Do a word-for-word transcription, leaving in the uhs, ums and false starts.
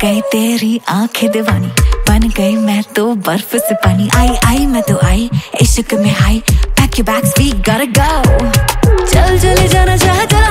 गई तेरी आंखें दीवानी, बन गई मैं तो बर्फ से पानी। आई आई मैं तो आई इश्क में हाई, pack your bags we gotta go. चल चले जाना चाहता